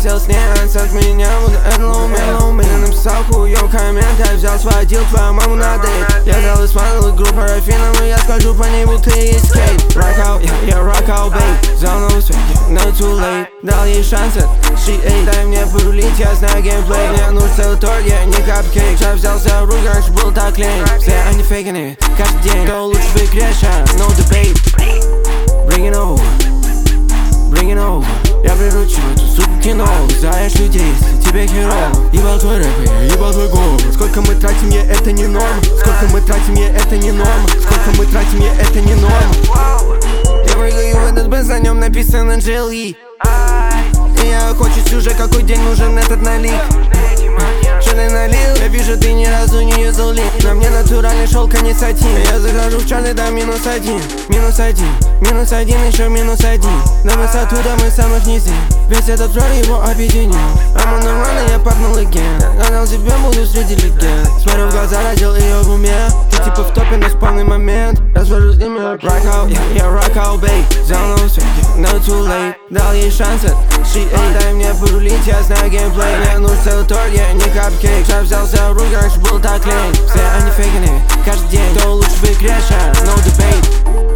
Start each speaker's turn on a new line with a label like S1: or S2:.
S1: сел с ней, отсак меня, буду энлоуми. Ты написал хуёв коммент, я взял, сводил твою маму на дейт. Я взял и смазал игру парафином, и я скажу по ней, будто есть скейт. Rock out, я rock out, babe. Взял новый свет, no too late. Дал ей шанс, she ate. Дай мне порулить, я знаю геймплей. Мне нужен целый торт, я не капкейк. Сейчас взялся в руки, раньше был так лень. Все они фейканы, каждый день. Кто лучше быть крепче, no debate. Bring it over, bring it over. Я приручу эту суку кино. Знаешь людей, если тебе херово. Ебал твой рэп, я ебал твой голос. Сколько мы тратим, я это не норма. Сколько мы тратим, я это не норма. Сколько мы тратим, я это не норма. Я прыгаю в этот бенз, на нем написано Джелли. И я хочет уже какой день нужен этот налик. Что ты налил? Я вижу, ты ни разу не юзал лик. На мне натуральный шелк, а не сатин. Я захожу в чарты, да минус один. Минус один, минус один, еще минус один. На высоту, да мы самых низин. Весь этот флёр его объединил. I'm on the run, и я пахнул again. Гадал себе, буду среди легенд. Смотрю в глаза, родил ее в уме. Ты типа в топе, но в полный момент. Развожу с ними. Rock out, я rock out, babe. Взял новый свет, no too late. Дал ей шанс, she ate. Дай мне порулить, я знаю геймплей. Мне нужен целый торт, я не капкейк. Сейчас взялся в руки, раньше был так лень. Все они фейканы, каждый день. Кто лучше быть крепче, no debate.